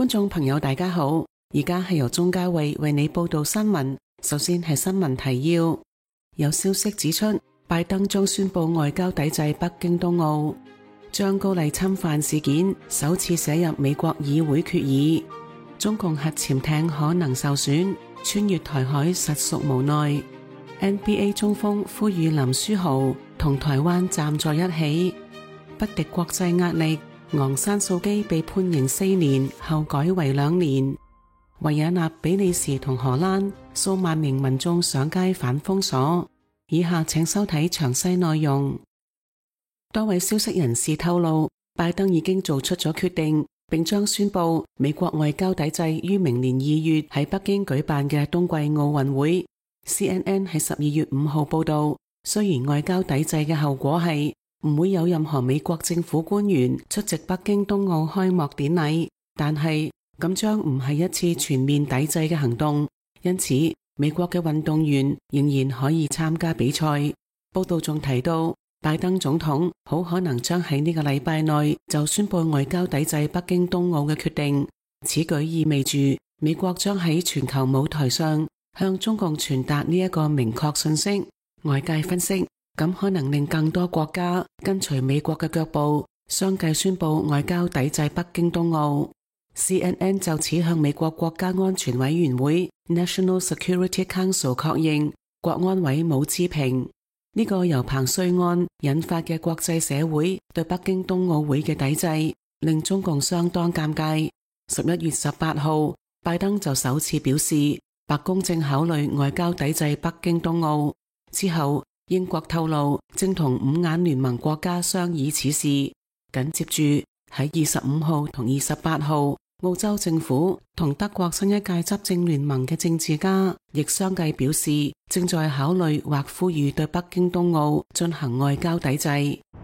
觀眾朋友大家好，而家係由鍾嘉慧為你報道新聞。首先係新聞提要，有消息指出，拜登將宣布外交抵制北京冬奧，張高麗侵犯事件首次寫入美國議會決議，中共核潛艇可能受損，穿越台海實屬無奈。NBA 中鋒呼籲林書豪同台灣站在一起，不敵國際壓力。昂山素姬被判刑4年後改為2年。維也納、比利時同荷蘭數萬名民眾上街反封鎖。以下請收睇詳細內容。多位消息人士透露，拜登已經做出咗決定，並將宣布美國外交抵制於明年2月喺北京舉辦嘅冬季奧運會。CNN 喺12月5號報道，雖然外交抵制嘅後果係唔會有任何美國政府官員出席北京冬奧開幕典禮，但係咁將唔係一次全面抵制嘅行動，因此美國嘅運動員仍然可以參加比賽。報道仲提到，拜登總統好可能將喺呢個禮拜內就宣布外交抵制北京冬奧嘅決定，此舉意味住美國將喺全球舞台上向中共傳達呢一個明確信息。外界分析，咁可能令更多國家跟隨美國嘅腳步，相繼宣布外交抵制北京冬奧。CNN 就此向美國國家安全委員會 National Security Council 確認，國安委冇置評。呢個由彭帥案引發嘅國際社會對北京冬奧會嘅抵制，令中共相當尷尬。11月18號，拜登就首次表示，白宮正考慮外交抵制北京冬奧。之後，英國透露正同五眼聯盟國家商議此事。緊接住喺25號同28號，澳洲政府同德國新一屆執政聯盟嘅政治家亦相繼表示，正在考慮或呼籲對北京冬奧進行外交抵制。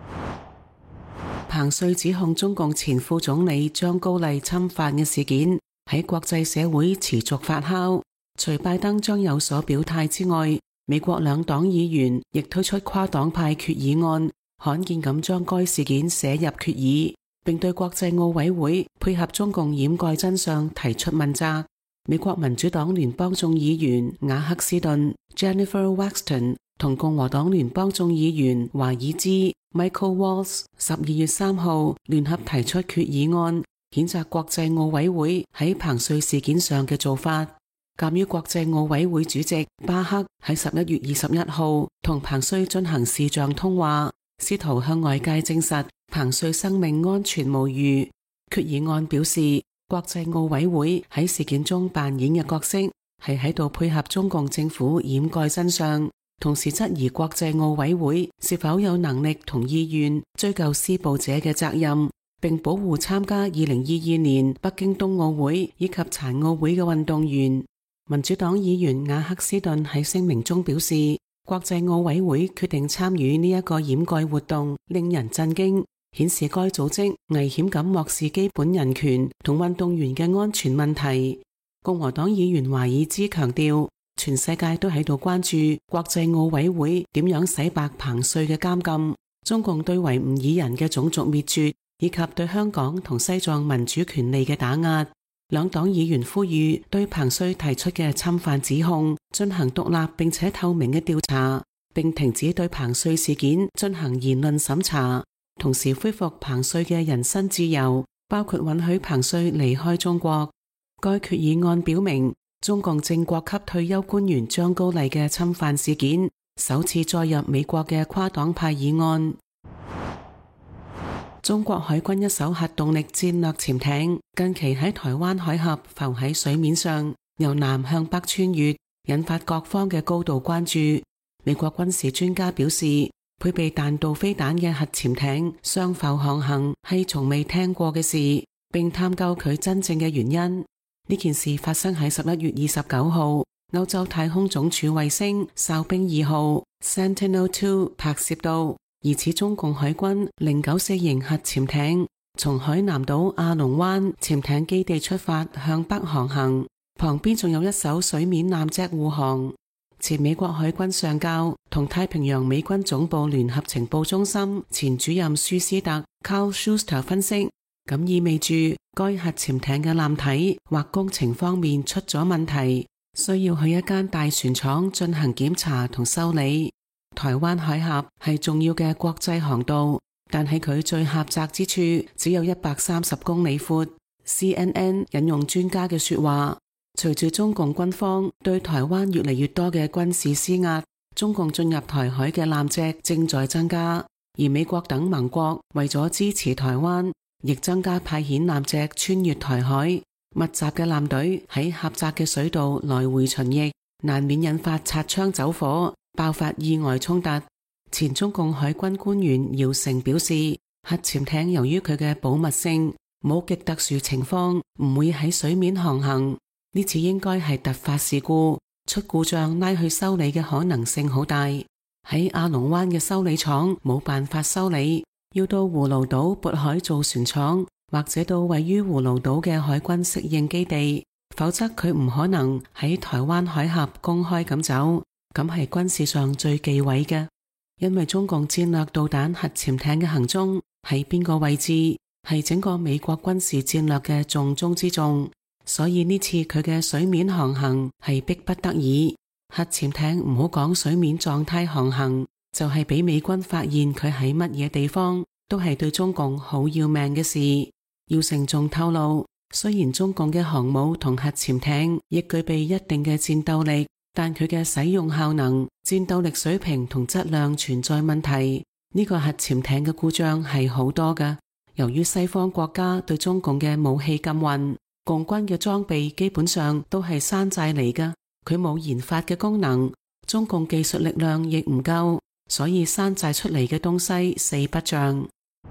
彭帥指控中共前副總理張高麗侵犯嘅事件喺國際社會持續發酵，除拜登將有所表態之外，美國兩黨議員亦推出跨黨派決議案，罕見咁將該事件寫入決議，並對國際奧委會配合中共掩蓋真相提出問責。美國民主黨聯邦眾議員雅克斯頓 Jennifer Waxton 同共和黨聯邦眾議員華爾茲 Michael Waltz 12月3號聯合提出決議案，譴責國際奧委會喺彭帥事件上嘅做法。鑒於國際奧委會主席巴克喺11月21號同彭帥進行視像通話，試圖向外界證實彭帥生命安全無虞。決議案表示，國際奧委會喺事件中扮演嘅角色係喺度配合中共政府掩蓋真相，同時質疑國際奧委會是否有能力同意願追究施暴者嘅責任，並保護參加2022年北京冬奧會以及殘奧會嘅運動員。民主黨議員雅克斯頓喺聲明中表示，國際奧委會決定參與呢一個掩蓋活動，令人震驚，顯示該組織危險咁漠視基本人權同運動員嘅安全問題。共和黨議員華爾茲強調，全世界都喺度關注國際奧委會點樣洗白彭帥嘅監禁、中共對維吾爾人嘅種族滅絕以及對香港同西藏民主權利嘅打壓。兩黨議員呼籲對彭帥提出嘅侵犯指控進行獨立並且透明嘅調查，並停止對彭帥事件進行言論審查，同時恢復彭帥嘅人身自由，包括允許彭帥離開中國。該決議案表明，中共正國級退休官員張高麗嘅侵犯事件首次載入美國嘅跨黨派議案。中國海軍一艘核動力戰略潛艇近期喺台灣海峽浮喺水面上，由南向北穿越，引發各方嘅高度關注。美國軍事專家表示，配備彈道飛彈嘅核潛艇相浮航行係從未聽過嘅事，並探究佢真正嘅原因。呢件事發生喺11月29號，歐洲太空總署衛星哨兵2號 Sentinel-2 拍攝到疑似中共海軍094型核潛艇從海南島阿龍灣潛艇基地出發向北航行，旁邊仲有一艘水面艦隻護航。前美國海軍上校同太平洋美軍總部聯合情報中心前主任舒斯特 Carl Schuster 分析， 咁意味住該核潛艇嘅艦體或工程方面出咗問題，需要去一間大船廠進行檢查同修理。台灣海峽係重要嘅國際航道，但係佢最狹窄之處只有130公里闊。CNN 引用專家嘅說話，隨住中共軍方對台灣越嚟越多嘅軍事施壓，中共進入台海嘅艦隻正在增加，而美國等盟國為咗支持台灣，亦增加派遣艦隻穿越台海，密集嘅艦隊喺狹窄嘅水道來回巡弋，難免引發擦槍走火，爆發意外衝突。前中共海軍官員姚成表示，核潛艇由於佢嘅保密性，冇極特殊情況唔會喺水面航行，呢次應該係突發事故，出故障拉去修理嘅可能性好大。喺阿龍灣嘅修理廠冇辦法修理，要到葫蘆島渤海造船廠，或者到位於葫蘆島嘅海軍適應基地，否則佢唔可能喺台灣海峽公開咁走，咁係軍事上最忌諱嘅。因為中共戰略導彈核潛艇嘅行蹤喺邊個位置，係整個美國軍事戰略嘅重中之重，所以呢次佢嘅水面航行係迫不得已。核潛艇唔好講水面狀態航行，就係俾美軍發現佢喺乜嘢地方，都係對中共好要命嘅事。姚成仲透露，雖然中共嘅航母同核潛艇亦具備一定嘅戰鬥力，但佢嘅使用效能、戰鬥力水平同質量存在問題。呢個核潛艇嘅故障係好多㗎。由於西方國家對中共嘅武器禁運，共軍嘅裝備基本上都係山寨嚟㗎，佢冇研發嘅功能，中共技術力量亦唔夠，所以山寨出嚟嘅東西四不像。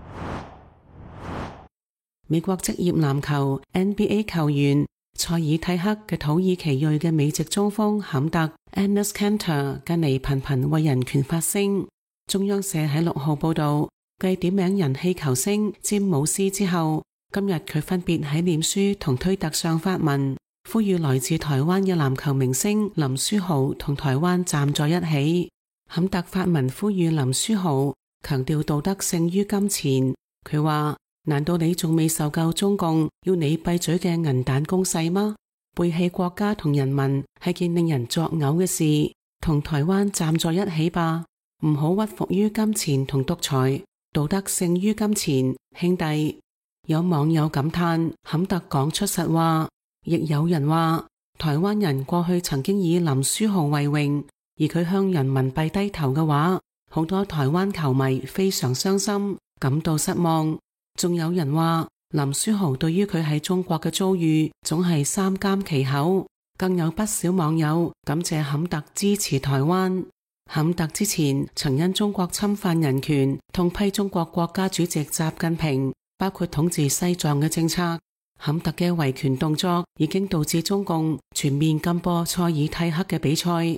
美國職業籃球 NBA 球員塞爾蒂克嘅土耳其裔嘅美籍中鋒坎特 Enes Kanter 近嚟頻頻為人權發聲。中央社喺6號報道，繼點名人氣球星詹姆斯之後，今日佢分別喺臉書同推特上發文，呼籲來自台灣嘅籃球明星林書豪同台灣站在一起。坎特發文呼籲林書豪，強調道德勝於金錢。佢話：難道你仲未受夠中共要你閉嘴嘅銀彈攻勢嗎？背棄國家同人民係件令人作嘔嘅事，同台灣站在一起吧，唔好屈服於金錢同獨裁。道德勝於金錢，兄弟。有網友感嘆坎特講出實話，亦有人話台灣人過去曾經以林書豪為榮，而佢向人民幣低頭嘅話，好多台灣球迷非常傷心，感到失望。仲有人話林書豪對於佢喺中國嘅遭遇總係三緘其口，更有不少網友感謝坎特支持台灣。坎特之前曾因中國侵犯人權痛批中國國家主席習近平，包括統治西藏嘅政策。坎特嘅維權動作已經導致中共全面禁播塞爾蒂克嘅比賽。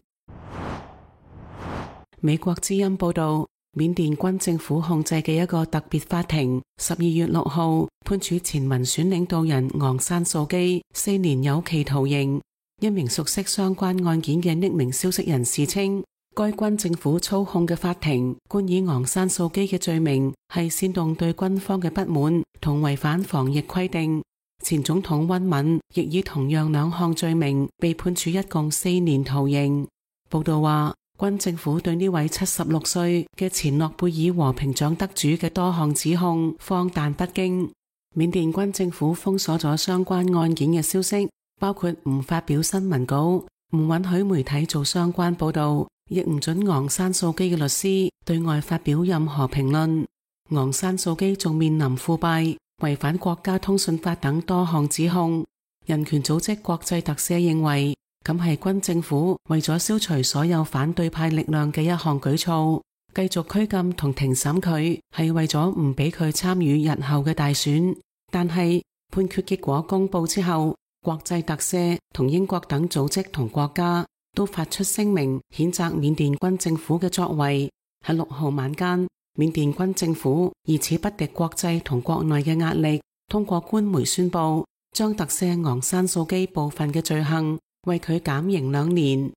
美國之音報道，緬甸軍政府控制嘅一個特別法庭12月6號判處前民選領導人昂山素基4年有期徒刑。一名熟悉相關案件嘅匿名消息人士稱，該軍政府操控嘅法庭冠以昂山素基嘅罪名係煽動對軍方嘅不滿同違反防疫規定。前總統溫敏亦以同樣2項罪名被判處一共4年徒刑。報道話，軍政府對呢位76歲嘅前諾貝爾和平獎得主嘅多項指控荒誕不經。緬甸軍政府封鎖咗相關案件嘅消息，包括唔發表新聞稿、唔允許媒體做相關報道，亦唔准昂山素基嘅律師對外發表任何評論。昂山素基仲面臨腐敗、違反國家通訊法等多項指控。人權組織國際特赦認為，咁係軍政府為咗消除所有反對派力量嘅一項舉措，繼續拘禁同庭審佢，係為咗唔俾佢參與日後嘅大選。但係判決結果公布之後，國際特赦同英國等組織同國家都發出聲明，譴責緬甸軍政府嘅作為。喺6號晚間，緬甸軍政府以此不敵國際同國內嘅壓力，通過官媒宣布將特赦昂山素基部分嘅罪行，為佢減刑2年。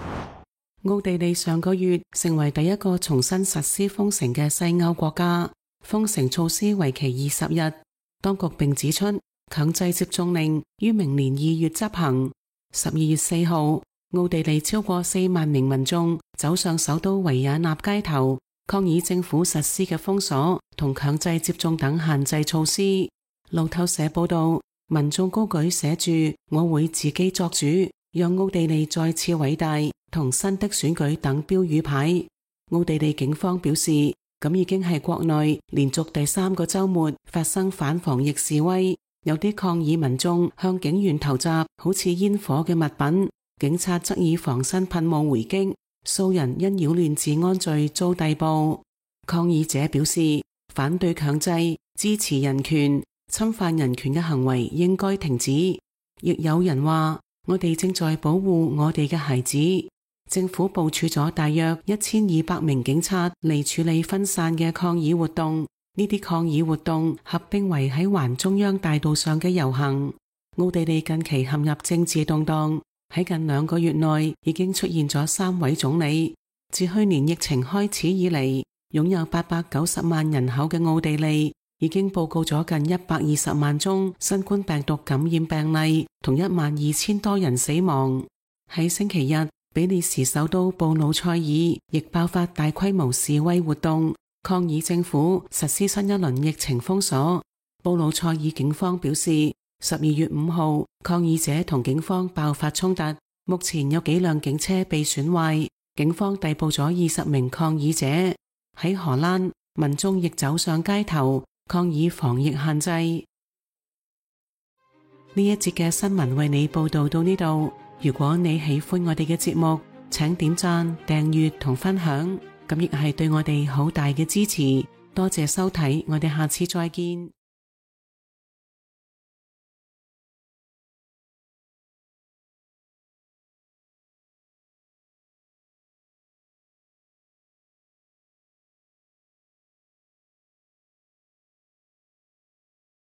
奧地利上個月成為第一個重新實施封城嘅西歐國家。 封城措施為期20日。當局並指出，強制接種令於明年2月執行。12月4號，奧地利超過4萬名民眾走上首都維也納街頭，抗議政府實施嘅封鎖同強制接種等限制措施。路透社報道，民眾高舉寫住「我會自己作主，讓奧地利再次偉大」同新的選舉等標語牌。奧地利警方表示，咁已經係國內連續第3個週末發生反防疫示威，有啲抗議民眾向警員投擲好似煙火嘅物品，警察則以防身噴霧回擊，數人因擾亂治安罪遭逮捕。抗議者表示，反對強制、支持人權、侵犯人權嘅行為應該停止。亦有人話，我哋正在保護我哋嘅孩子。政府部署咗大約1200名警察嚟處理分散嘅抗議活動。呢啲抗議活動合併為喺環中央大道上嘅遊行。奧地利近期陷入政治動盪，喺近2個月內已經出現咗3位總理。自去年疫情開始以嚟，擁有890萬人口嘅奧地利已經報告咗近120萬宗新冠病毒感染病例，同12000多人死亡。喺星期日，比利時首都布魯塞爾亦爆發大規模示威活動，抗議政府實施新一輪疫情封鎖。布魯塞爾警方表示，12月5號，抗議者同警方爆發衝突，目前有幾輛警車被損壞，警方逮捕咗20名抗議者。喺荷蘭，民眾亦走上街頭抗議防疫限制。呢一節嘅新聞為你報道到呢度。如果你喜歡我哋嘅節目，請點讚、訂閱同分享，咁亦係對我哋好大嘅支持。多謝收睇，我哋下次再見。